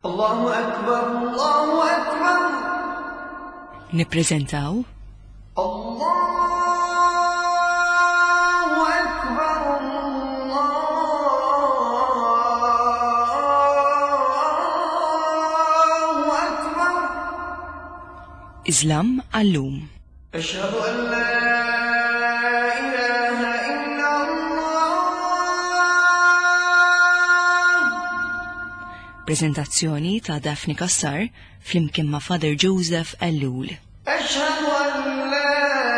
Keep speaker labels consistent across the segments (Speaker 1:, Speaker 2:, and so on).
Speaker 1: Allahu Akbar, Allahu Akbar.
Speaker 2: Nippreżentaw
Speaker 1: Allahu Akbar, Allahu Akbar.
Speaker 2: Islam għallum.
Speaker 1: Ashhadu an la ilaha illa Allah.
Speaker 2: Prezentazzjoni ta' Daphne Kassar flimkien ma' Father Joseph Ellul.
Speaker 1: أشهد أن لا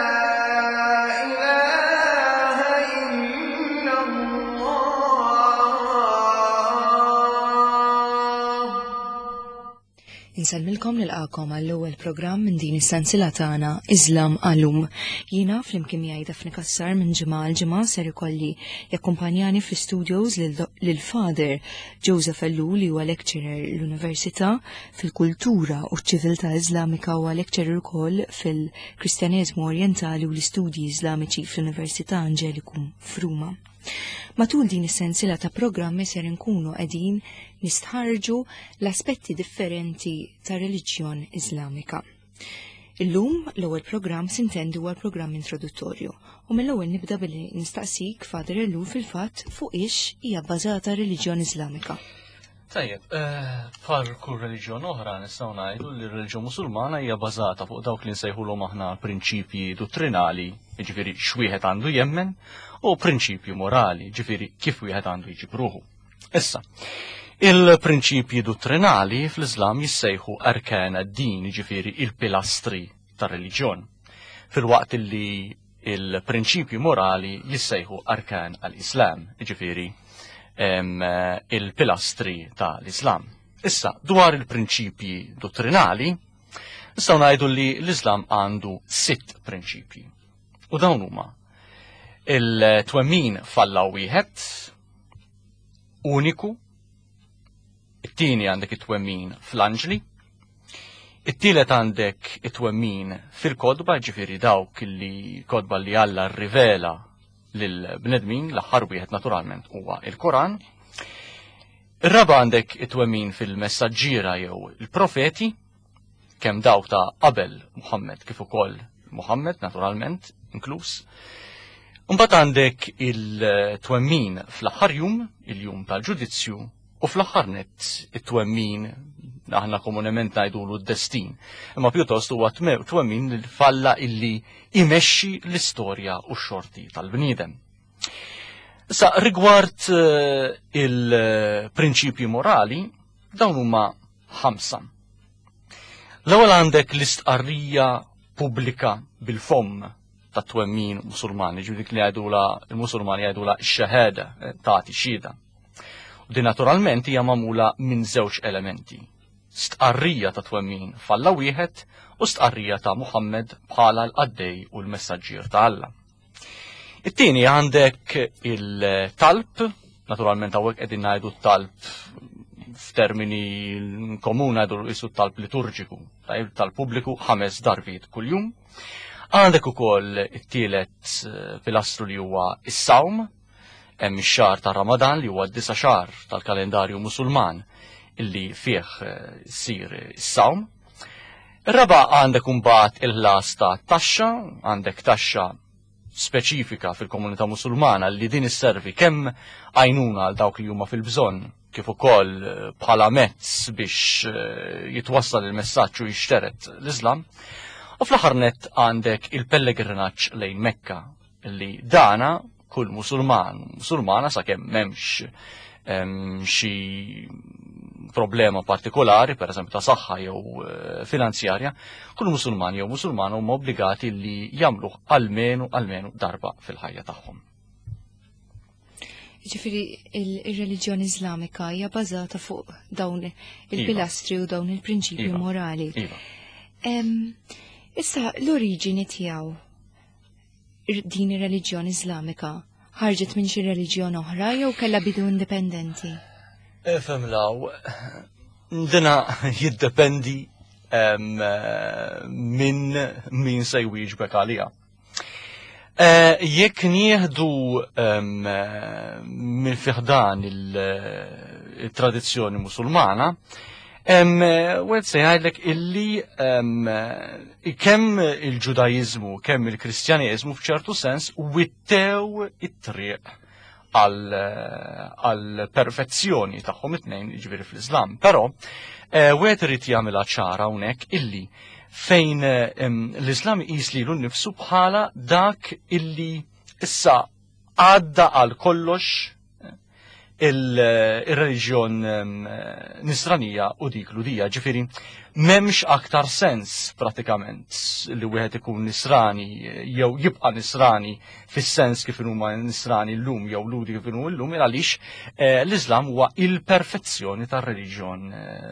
Speaker 1: إله إلا الله.
Speaker 2: Insalmilkom nilqakom għall-ewwel programm minn din is-sensiela tagħna Islam għallum. Jiena flimkien miegħi Daphne Kassar minn ġimgħa l ġimgħa ser ikolli jakkumpanjani fl-studios lil Father Joseph Ellul li huwa lecturer l-Università fil-Kultura u ċ-Ċiviltà Islamika huwa lecturer ukoll fil-Kristjaneżmu Orjentali u l-Istudji Islamiċi fl-Università Angelikum f'Ruma. Matul din is-sensiela ta' programmi ser inkunu qegħdin nistħarġu l-aspetti differenti ta' reliġjon Islamika. Illum l-ewwel programm sintendi huwa l-programm introduttorju u mill-ewwel nibda billi nistaqsik Father Ellul fil-fatt fuq ix hija bbażata reliġjon Islamika.
Speaker 3: Tajjeb, bħal kull reliġjon oħra nistgħu ngħidu li r-reliġjon Musulmana hija bbażata fuq dawk li nsejħulhom aħna prinċipji dottrinali, jiġifieri x'wieħed għandu jemmen, u prinċipju morali, ġifieri kif wieħed għandu jiġib ruħu. Issa, il-prinċipji dottrinali fl-Islam jissejħu arkan ad-din, ġifieri il-pilastri tar-reliġjon, fil-waqt li il-prinċipju morali jissejħu arkan għall-Islam, ġifieri il-pilastri tal-Islam. Issa, dwar il-prinċipji dottrinali, nistgħu ngħidu li l-Islam għandu 6 prinċipji. U dawn huma il-twemmin f'Alla wieħed, uniku, it-tieni għandek it-twemmin fl-anġli, it-tielet għandek it-twemmin fil-kodba, ġifieri dawk li kodba li Alla rrivela lil-bnedmin, l-aħħar wieħed naturalment huwa il-Koran. Ir-raba' għandek it-twemmin fil-messaġġiera jew il-profeti, kemm dawk ta' qabel Muhammad kif ukoll Muhammad naturalment inkluż. Mbagħad għandek il-twemmin fl-aħħar jum, il-jum tal-ġudizzju, u fl-aħħar nett it-twemmin aħna komunement ngħidulu d-destin. Imma pjuttost huwa twemmin li falla illi imexxi l-istorja u x-xorti tal-bniedem. Issa rigward il-prinċipji morali, dawn huma 5. L-ewwel għandek l-istqarrija pubblika bil-fomm ta' twemmin Musulmani, dik li għajdula il-Musulmani għajdula x-xahada tagħti xhieda. U din naturalment hija magħmula minn żewġ elementi. Stqarrija ta' twemmin f'Alla wieħed u stqarrija ta' Muhammad bħala l-qaddej u l-messaġġier ta' Alla. It-tieni għandek il-talb, naturalment hawnhekk qegħdin ngħidu t-talb f'termini komuni għadu isu talb liturġiku, talb pubbliku 5 darbiet kuljum. Għandek ukoll it-tielet pilastru li huwa is-sawm, hemm ix-xahar ta' Ramadan li huwa d-9 xahar tal-kalendarju Musulman illi fih sir is-sawm. Ir-raba' għandek imbagħad il-ħlas ta' taxxa, għandek taxxa speċifika fil-komunità Musulmana li din isservi kemm għajnuna għal dawk li huma fil-bżonn kif ukoll bħala mezz biex jitwassal il-messaġġ u jixteret l-Islam. U fl-aħħar nett għandek il-pellegrinaġġ lejn Mekka li dana kull Musulmana sakemm m'hemmx xi problema partikolari, pereżempju ta' saħħa jew finanzjarja, kull Musulman jew Musulmana huma obbligati li jagħmluh almenu darba fil-ħajja tagħhom.
Speaker 2: Ġifieri il-reliġjoni Islamika hija bażata fuq dawn il-pilastri u dawn il-prinċipji morali. Issa l-oriġini tiegħu din ir-reliġjoni Islamika ħarġet minn xi reliġjon oħra jew kellha bidu indipendenti?
Speaker 3: Femlaw, dina jiddependi min se jwieġbek għalija. Jekk nieħdu minn fiħdan il-tradizzjoni musulmana, Wet se jgħidlek illi kemm il-Ġudajiżmu, kemm il-Kristjaneżmu f'ċertu sens wittew it-triq għal perfezzjoni tagħhom it-tnejn jiġifieri fl-Islam. Però wieħed irid jagħmilha ċara hawnhekk illi fejn l-Islam qis lilu nnifsu bħala dak illi issa għadda għal kollox il-reliġjon nisranija u dik ludija, ġifieri m'hemmx aktar sens pratikament li wieħed ikun nisrani jew jibqa' nisrani fis-sens kif huma nisrani llum jew ludi kif huma llum għaliex l-Islam huwa il-perfezzjoni tar-reliġjon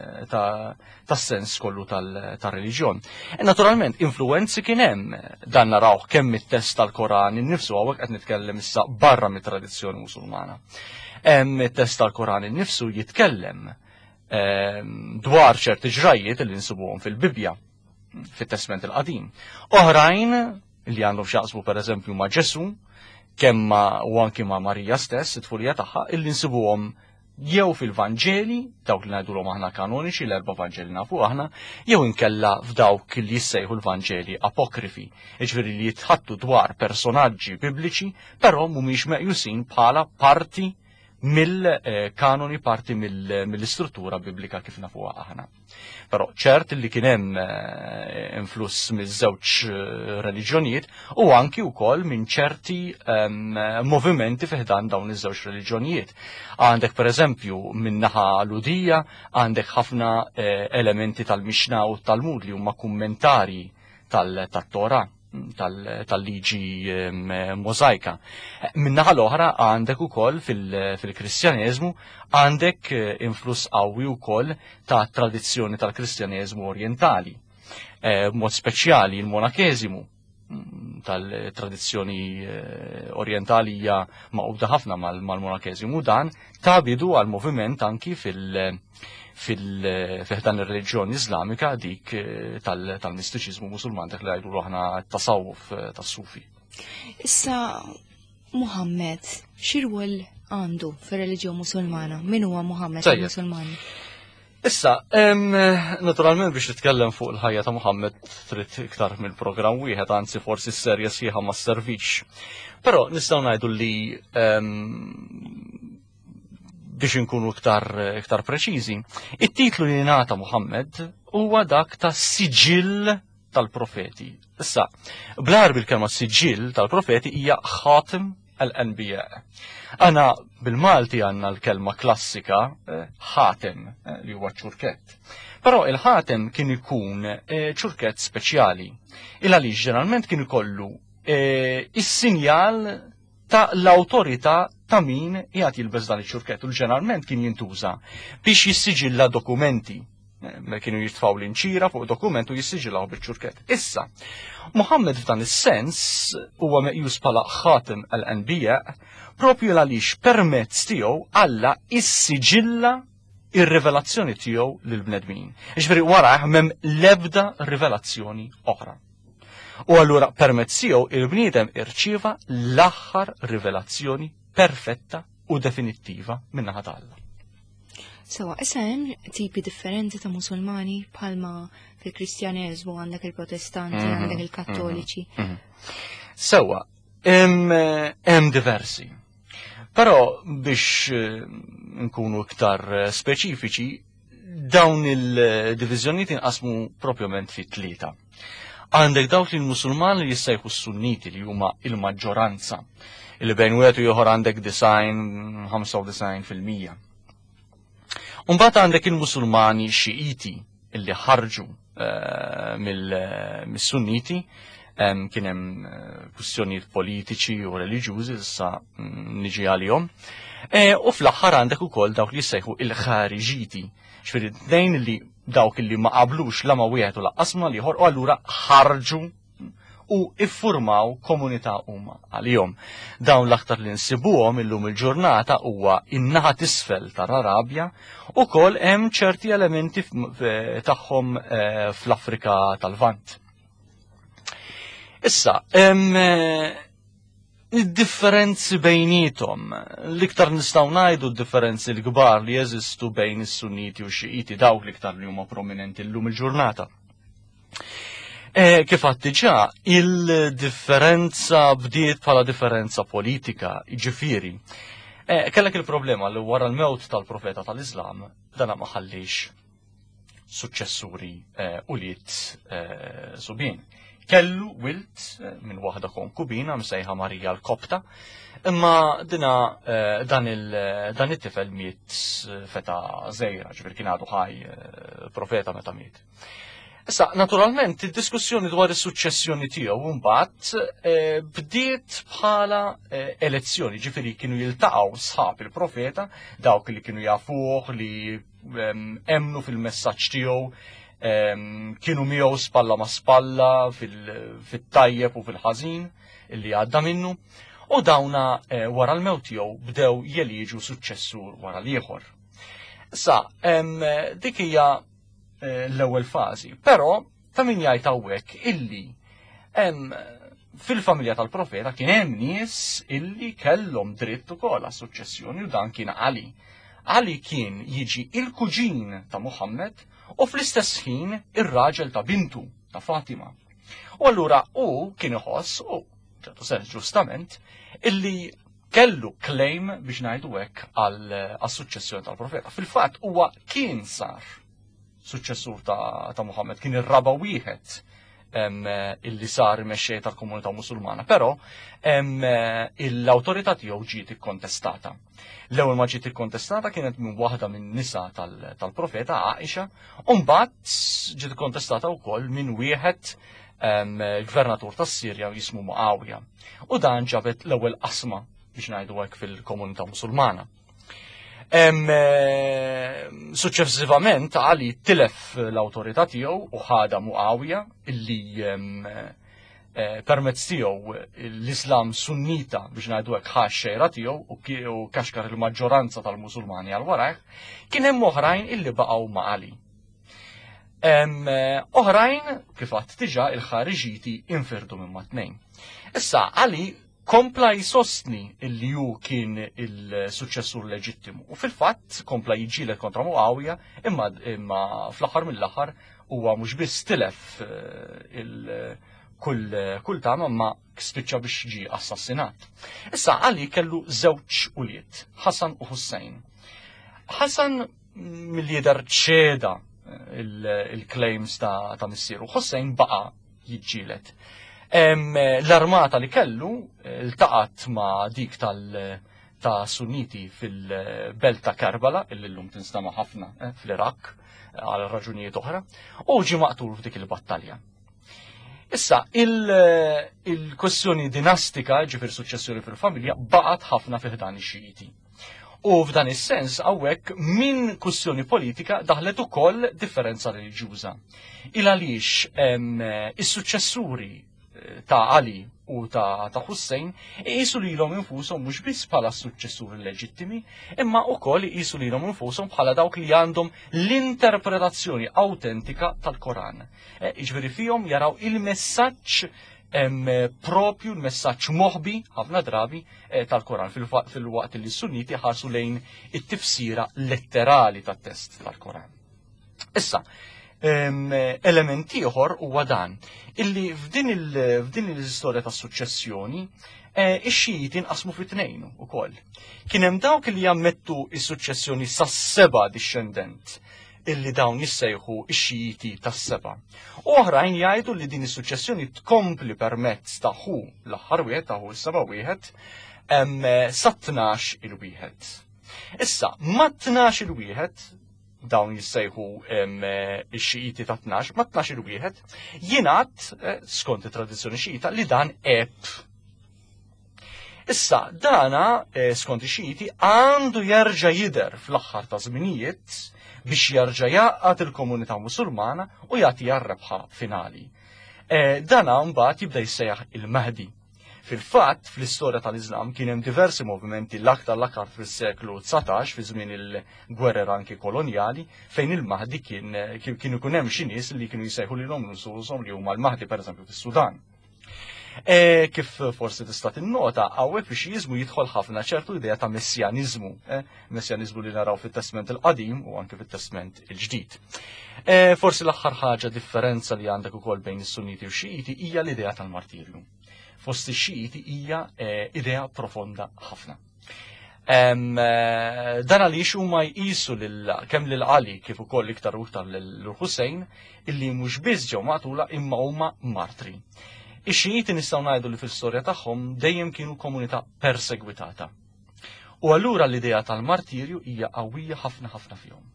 Speaker 3: tas-sens kollu tar-reliġjon. Naturalment influenzi kien hemm dan narawh kemm it-test tal-Koran innifsu hawnhekk qed nitkellem issa barra mit-tradizzjoni Musulmana. Il-test tal-Koran innifsu jitkellem dwar ċerti ġrajiet li nsibuhom fil-Bibja, fit-Testament il-Qadim. Oħrajn li għandhom x'jaqsmu pereżempju ma' Ġesu, kemm u anki ma' Marija stess, it-tfulija tagħha, illi nsibuhom jew fil-Vanġeli, dawk li ngħidulhom aħna kanoniċi, l-erba' Vanġeli nafu aħna, jew inkella f'dawk li jissejħu l-Vanġeli apokrifi, jiġifieri li jitħattu dwar personaġġi bibliċi, però mhumiex meqjusin bħala parti mill-kanoni, parti mill-istruttura biblika kif nafuha aħna. Però ċert li kien hemm influss miż-żewġ reliġjonijiet u anki wkoll minn ċerti movimenti fiħdan dawn iż-żewġ reliġjonijiet. Għandek pereżempju min-naħa ludija, għandek ħafna elementi tal-Mixna u tal-Talmud li huma kummentari tat-Tora, tal-liġi mozaika. Minnaħa l-oħra għandek ukoll fil-Kristjaneżmu għandek influss qawwi wkoll ta' tradizzjoni tal-Kristjaneżmu orjentali. B'mod speċjali il-monakeżimu tal-tradizzjoni orjentali hija maqbda ħafna mal-monakeżimu dan ta' bidu għal moviment anki fil-ħdan ir-reliġjoni Islamika dik tal-mistiċiżmu Musulman dak li għajdu aħna t-tasawwuf tas-Sufi.
Speaker 2: Issa Muhammad x'irwol għandu fir-reliġjon Musulmana? Min huwa Muhammad il-Musulman?
Speaker 3: Issa, naturalment biex titkellem fuq il-ħajja ta' Muhammad trid iktar mill-programm wieħed anzi forsi s-serja sħiħa ma s-servix. Però nistgħu ngħidu li biex inkunu iktar preċiżi, it-titlu li ngħata Muhammad huwa dak ta' siġil tal-profeti. Issa, bl-Arbi l-kelma siġil tal-profeti hija ħatim al-anbiya. Għana bil-Malti għandna l-kelma klassika ħatem li huwa ċurkett. Però il-ħatem kien ikun ċurkett speċjali. Il-għaliex ġeneralment kien ikollu is-sinjal ta' l-awtorità ta' min jgħat jilbes dan iċ-ċurkett u ġeneralment kien jintuża biex jissiġilla dokumenti. Kienu jitfaw l-inċira fuq dokument u jissiġillaw bil-ċurkett. Issa, Muhammad f'dan is-sens huwa meqjus bħala ħatim al-anbiya propju għaliex permezz tiegħu Alla issiġilla ir-rivelazzjoni tiegħu lill-bnedmin. Ġifieri wara m'hemm l-ebda rivelazzjoni oħra. U allura permezz tiegħu il-bniedem irċieva l-aħħar rivelazzjoni perfetta u definittiva min-naħa ta' Alla.
Speaker 2: Sewa, issa hemm tipi differenti ta' Musulmani bħalma fil-Kristjaneżmu għandek il-Protestanti, għandek il-Kattoliċi.
Speaker 3: Sewa, hemm diversi. Però biex nkunu iktar speċifiċi, dawn il-diviżjonijiet inqasmu propjament fi tlieta. Għandek dawk li l-Musulmani li jissejħu s-Sunniti li huma il-maġġoranza, li bejn wieħed u ieħor għandek 95%. Mbagħad għandek il-Musulmani Xiiti illi ħarġu mis-Sunniti, kien hemm kwistjonijiet politiċi u reliġjużi issa niġi għalihom. U fl-aħħar għandek ukoll dawk li jissejħu il-Ħariġiti, ġifieri dejn li dawk li ma qablux la ma wieħed u laqqas ma ieħor u allura ħarġu u iffurmaw komunità huma għalihom. Dawn l-aktar li nsibuhom illum il-ġurnata huwa in-naħa t'isfel tar-Arabja ukoll hemm ċerti elementi tagħhom fl-Afrika tal-Lvant. Issa, id-differenzi bejnietom, l-iktar nistgħu ngħidu d-differenzi l-kbar li jeżistu bejn is-Sunniti u x-Xiiti dawk l-iktar li huma prominenti llum il-ġurnata. Kif għad diġà, il-differenza bdiet bħala differenza politika, ġifieri. Kellek il-problema li wara l-mewt tal-profeta tal-Islam dana ma ħallix suċċessuri uliet subien. Kellu wilt minn waħda konkubina msejħa Marija l-Kopta, imma dan it-tifel miet feta żejra, ġifier kien għadu ħaj profeta meta miet. Issa, naturalment, id-diskussjoni dwar is-suċċessjoni tiegħu mbagħad bdiet bħala elezzjoni, ġifieri kienu jiltaqgħu sħab il-profeta, dawk li kienu jafuh li emnu fil-messaġġ tiegħu, kienu miegħu spalla ma spalla fit-tajjeb u fil-ħażin illi għadda minnu, u dawna wara l-mewt tiegħu bdew jeliġu suċċessur wara l-ieħor. Issa, dik hija l-ewwel fażi, però ta' min jgħid hawnhekk illi fil-familja tal-profeta kien hemm nies illi kellhom dritt ukoll għas-suċċessjoni u dan kien Ali. Ali kien jiġi il-kuġin ta' Muhammad u fl-istess ħin ir-raġel ta' bintu ta' Fatima. U allura kien iħoss, u ċertu sens ġustament, illi kellu claim biex ngħidu hekk għas-suċċessjoni tal-profeta. Fil-fatt huwa kien sar suċċessur ta' Muhammad, kien ir-raba wieħed illi sar imexxej tal-komunità Musulmana, però l-awtorità tiegħu ġiet ikkontestata. L-ewwel ma ġiet ikkontestata kienet minn waħda minn nisa tal-profeta Aisha, u mbagħad ġiet ikkontestata wkoll minn wieħed gvernatur tas-Sirja jismu Muawiya. U dan ġabet l-ewwel qasma biex ngħidu hekk fil-komunità Musulmana. Suċċessivament Ali tilef l-awtorità tiegħu u ħada Muawiya illi permezz tiegħu l-Islam Sunnita biex ngħidu hekk ħax xejra tiegħu u kaxkar il-maġġoranza tal-Musulmani għal warajh, kien hemm oħrajn illi baqgħu ma' Ali. Oħrajn kif għadt diġà il-ħariġiti infirdu minn ma' tnejn. Issa Ali kompla jisostni illi ju kien il-suċċessur leġittimu. U fil-fatt kompla jiġġieled kontra Muawiya, imma fl-aħħar mill-aħħar huwa mhux biss tilef kull tama ma spiċċa biex ġie assassinat. Issa Ali kellu żewġ ulied, Ħasan u Ħussejn. Ħasan mill-jidher ċeda il-claims ta' missieru, Ħussejn baqa' jiġġieled. L-armata li kellu iltaqat ma' dik ta' Sunniti fil-belt ta' Karbala, illi llum tinstama' ħafna fl-Iraq għal raġunijiet oħra, u ġie maqtul f'dik il-battalja. Issa, il-kwestjoni dinastika, ġifier suċċessjoni fil-familja, baqgħet ħafna fih dan ix-Xiiti. U f'dan is-sens hawnhekk minn kwistjoni politika daħlet ukoll differenza reliġjuża. Il għaliex is-suċċessuri ta' Ali u ta' Ħussejn iqisu lilhom infushom mhux biss bħala suċċessuri leġittimi, imma wkoll iqisu lilhom infushom bħala dawk li għandhom l-interpretazzjoni awtentika tal-Koran. Jiġifieri fihom jaraw il-messaġġ propju l-messaġġ moħbi ħafna drabi tal-Koran fil-waqt li s-Sunniti ħarsu lejn it-tifsira letterali tat-test tal-Koran. Issa, element ieħor huwa dan illi f'din l-istorja tas-suċċessjoni ix-Xiiti inqasmu fi tnejn ukoll. Kien hemm dawk li jammettu s-suċċessjoni sas-seba' dixxendent illi dawn jissejħu x-Xiiti tas-seba'. Oħrajn jgħidu li din is-suċċessjoni tkompli permezz ta' Hu l-aħħar wieħed ta' Hu s-seba' wieħed sa 12 il-wieħed. Issa, ma 12 il-wieħed dawn jissejħu x-Xiiti ta' 12, ma 12 il-wieħed, jingħad skont it-tradizzjoni Xiita li dan eb. Issa, dana skont ix-Xiiti għandu jerġa' jidher fl-aħħar ta' żminijiet biex jerġa' jgħaqad il-komunità Musulmana u jagħti rebħa finali. Dana mbagħad jibda jissejjaħ il-Mahdi. Fil-fatt, fl-istorja tal-Islam kien hemm diversi movimenti l-aktar fis-seklu 19 fi żmien il-gwerer anki kolonjali fejn il-Mahdi kienu jkun hemm xi nies li kienu jsejħu lilhom nusushom li huma l-Mahdi pereżempju fis-Sudan. Kif forsi tista' tinnota, hawnhekk fix-Xiżmu jidħol ħafna ċertu idea ta' messjaniżmu, messjaniżmu li naraw fit-Testament il-Qadim u anke fit-Testament il-Ġdid. Forsi l-aħħar ħaġa differenza li għandek ukoll bejn is-Sunniti u x-Xiiti hija l-idea tal-martirju. Fost ix-Xiiti hija idea profonda ħafna. Dan għaliex huma jqisu kemm lil Ali kif ukoll iktar u iktar lil Ħusejn illi mhux biss ġew maqtula imma huma martri. Ix-Xiiti nistgħu ngħidu li fil-storja tagħhom dejjem kienu komunità persegwitata. U allura l-idea tal-martirju hija qawwija ħafna ħafna fihom.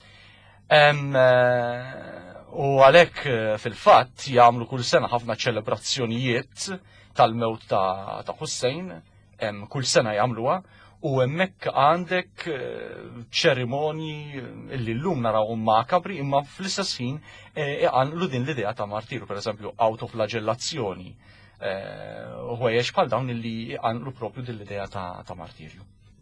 Speaker 3: U għalhekk fil-fatt jagħmlu kull sena ħafna ċelebrazzjonijiet tal-mewt ta' Ħusejn, kull sena jagħmluha, u hemmhekk għandek ċerimonji illi llum narawhom makabri imma fl-istess ħin għandlu din l-idea ta' martirju, pereżempju autoflagellazzjoni u ħwejjeġ bħal dawn illi għandlu propju din l-idea ta' martirju.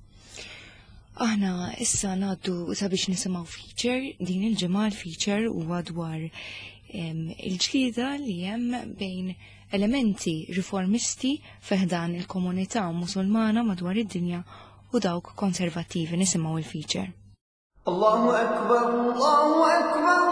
Speaker 2: Aħna issa ngħaddu sabiex nisimgħu feature, din il-ġimgħa l-feature huwa dwar il-ġlieda li hemm bejn elementi riformisti feħdan il-komunità musulmana madwar id-dinja u dawk konservattivi. Nisimgħu il-feature.
Speaker 1: Allahu Akbar, Allahu Akbar.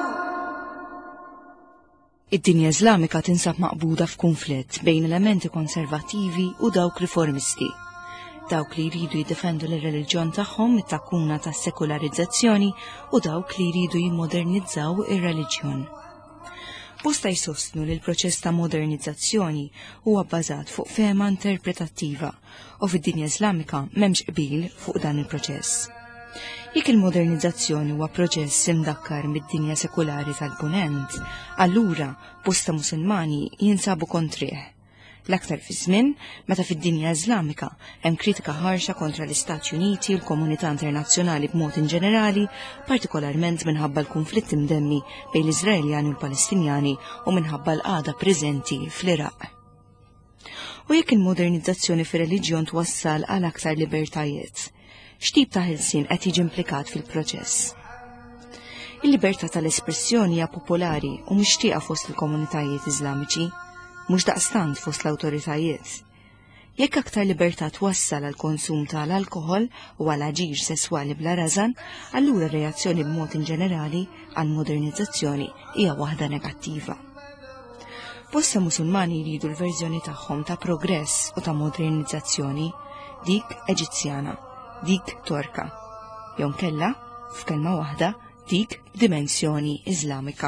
Speaker 2: Id-dinja Iżlamika tinsab maqbuda f'kunflitt bejn elementi konservattivi u dawk riformisti. Dawk li jridu jiddefendu l-reliġjon tagħhom mit-takkuna tas-sekularizzazzjoni u dawk li jridu jimmodernizzaw ir-reliġjon. Bosta jsostnu li l-proċess ta' modernizzazzjoni huwa bbażat fuq fehma interpretattiva u fid-dinja Iżlamika m'hemmx qbil fuq dan il-proċess. Jekk il-modernizzazzjoni huwa proċess imdakkar mid-dinja sekulari tal-Punent, allura bosta Musulmani jinsabu kontrih. L-aktar fi żmien meta fid-dinja Iżlamika hemm kritika ħarxa kontra l-Istati Uniti u l-komunità internazzjonali b'mod ġenerali, partikolarment minħabba l-konflitt imdemmi bejn l-Iżraeljani u l-Palestinjani u minħabba l-qagħda preżenti fl-Iraq. U jekk il-modernizzazzjoni fir-reliġjon twassal għal aktar libertajiet, x'tip ta' ħelsien qed jiġi implikat fil-proċess? Il-libertà tal-espressjoni hija popolari u mixtieqa fost il-komunitajiet Iżlamiċi, mhux daqstant fost l-awtoritajiet. Jekk aktar libertà twassal għal konsum tal-alkohol u għal aġir sesswali bla rażan, allura reazzjoni b'mod ġenerali għal modernizzazzjoni hija waħda negattiva. Bosta Musulmani jridu l-verżjoni tagħhom ta' progress u ta' modernizzazzjoni, dik Eġizzjana, dik Torka, jew nkella f'kelma waħda dik dimensjoni Iżlamika.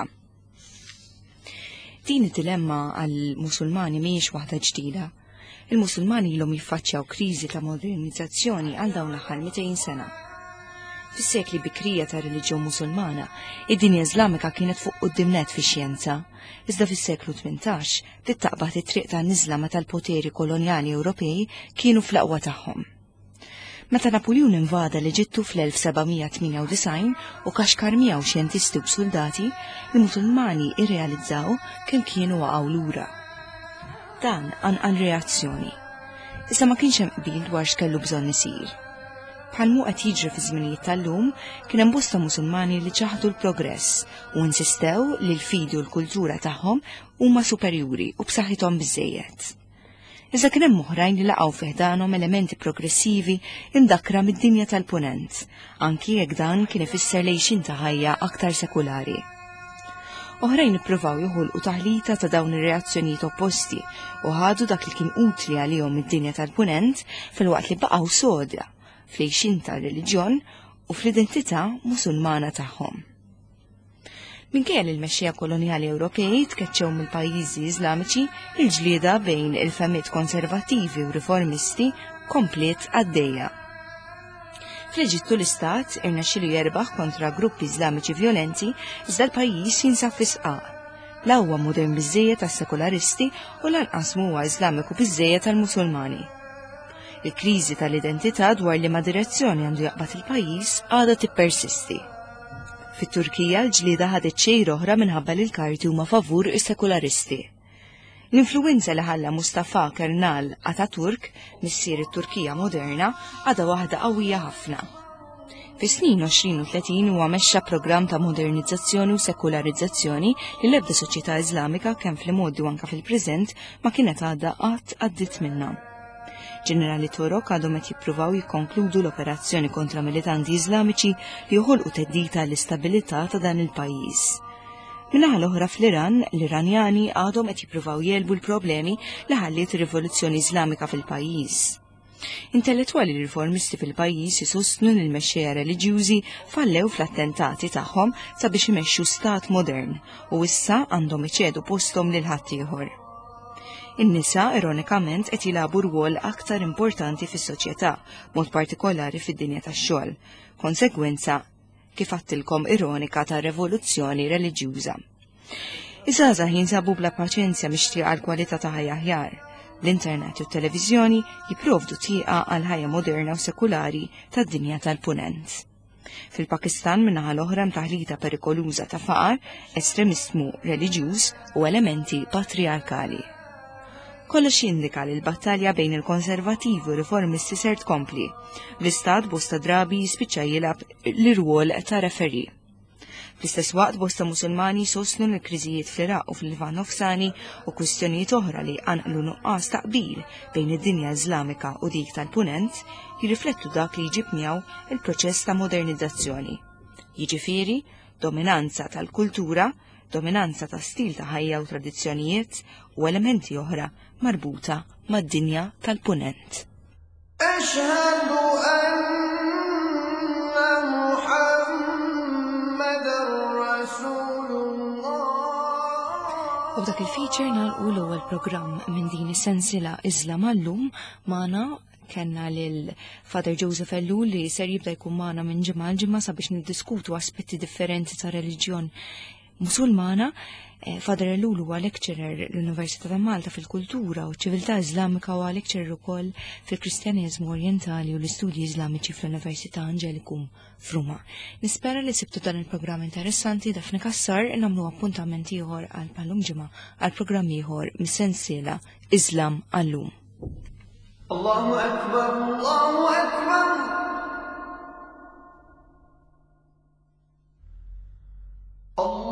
Speaker 2: Din id-dilemma għal-Musulmani mhijiex waħda ġdida. Il-Musulmani ilhom jiffaċċjaw kriżi ta' modernizzazzjoni għal dawn l-aħħar 200 sena. Fis-sekli bikrija ta' reliġjon Musulmana, id-dinja Iżlamika kienet fuq qudiemnet fix-xjenza, iżda fis-seklu 18 tittaqbad it-triq tan-niżla meta l-poteri kolonjali Ewropej kienu fl-aqwa tagħhom. Meta Napoleon invada l-Eġittu fl-1798 u kaxkar miegħu xjentisti u soldati, il-Musulmani irrealizzaw kemm kienu waqgħu lura. Dan għanqal reazzjoni. Issa ma kienx hemm qbil dwar x'kellu bżonn isir. Bħal mu qed jiġri fi żminijiet tal-lum kien hemm bosta Musulmani li ċaħdu l-progress u insistew li l-fidi u l-kultura tagħhom huma superjuri u b'saħħithom biżżejjed. Iżda kien hemm oħrajn li laqgħu fih danhom elementi progressivi imdakkra mid-dinja tal-Punent, anki jekk dan kien ifisser lejxin ta' ħajja aktar sekulari. Oħrajn ippruvaw joħolqu taħlita ta' dawn ir-reazzjonijiet opposti u ħadu dak li kien utli għalihom id-dinja tal-Punent filwaqt li baqgħu soda fl-għejxin tar-reliġjon u fl-identità Musulmana tagħhom. Minkejja li l-mexxija kolonjali Ewropej tkeċċew mill-pajjiżi Iżlamiċi, il-ġlieda bejn il-femiet konservattivi u riformisti komplet għaddejja. Fl-Eġittu l-Istat irnexxielu jerbaħ kontra gruppi Iżlamiċi violenti iżda l-pajjiż jinsab fi sqaq. La huwa modern biżżejjed tas-sekularisti u lanqas huwa Iżlamiku biżżejjed tal-Musulmani. Il-kriżi tal-identità dwar li ma' direzzjoni għandu jaqbad il-pajjiż għadha tippersisti. Fit-Turkija l-ġlieda ħadet xejn oħra minħabba li l-karti huma favur is-sekularisti. L-influenza li ħalla Mustafa Kemal Ataturk missier it-Turkija moderna għadha waħda qawwija ħafna. Fis-snin 20 u 30 huwa mexxa programm ta' modernizzazzjoni u sekularizzazzjoni li l-ebda soċjetà Iżlamika kemm fl-imoddi u anke fil-preżent ma kienet għadha qatt għaddiet minnha. Ġenerali Torok għadhom qed jippruvaw jikkonkludu l-operazzjoni kontra militanti Iżlamiċi li joħolqu teddita l-istabilità ta' dan il-pajjiż. Minnaħa l-oħra fl-Iran, l-Iranjani għadhom qed jippruvaw jelbu l-problemi li ħalliet ir-Rivoluzzjoni Iżlamika fil-pajjiż. Intellettwali riformisti fil-pajjiż jisostnu li l-mexxejja reliġjużi fallew fl-attentati tagħhom sabiex imexxu stat modern u issa għandhom iċedu posthom lil ħaddieħor. In-nisa ironikament qed jilagħbu rwol aktar importanti fis-soċjetà, mod partikolari fid-dinja tax-xogħol, konsegwenza kif għattilkom ironika ta' revoluzzjoni reliġjuża. Iż-żgħażagħ jinsabu bla paċenzja mixtieqa għal kwalità ta' ħajja aħjar. L-internet u t-televiżjoni jipprovdu tieqa għal ħajja moderna u sekulari tad-dinja tal-punent. Fil-Pakistan minnaħa l-oħra mtaħlita perikoluża ta' faqar, estremismu reliġjuż u elementi patriarkali. Kollox jindika li l-battalja bejn il-konservativi u riformisti ser tkompli. L-istat bosta drabi jispiċċa jilab l-irwol ta' referi. Fl-istess waqt bosta Musulmani sostnu l-kriżijiet fl-Iraq u fil-Livan nofsani u kwistjonijiet oħra li għanqlu nuqqas taqbil bejn id-dinja Iżlamika u dik tal-Punent jirriflettu dak li jġib miegħu il-proċess ta' modernizzazzjoni. Jiġifieri, dominanza tal-kultura, dominanza ta' stil ta' ħajja u tradizzjonijiet u elementi oħra marbuta mad-dinja tal-Punent.
Speaker 1: Ashhadu anna Muhammadar Rasulullah.
Speaker 2: U dak il-feature nagħlqu l-ewwel programm minn din is-sensiela Islam Allum magħna kenna lil Father Joseph Ellul li ser jibda jkun magħna minn ġimgħa l ġimgħa sabiex niddiskutu aspetti differenti ta' reliġjon Musulmana. Father Ellul huwa lecturer l-Università ta' Malta fil-Kultura u ċ-Ċiviltà Iżlamika u lecturer ukoll fil-Kristjaneżmu Orjentali u l-Istudji Iżlamiċi fl-Università Angelicum f'Ruma. Nispera li sibtu dan il-programm interessanti Dafni Kassar nagħmlu appuntamenti ieħor għal pallum ġimgħa għal programm ieħor mis-sensiela Islam Allum.
Speaker 1: Allahu Akbar, Allahu Akbar. Allah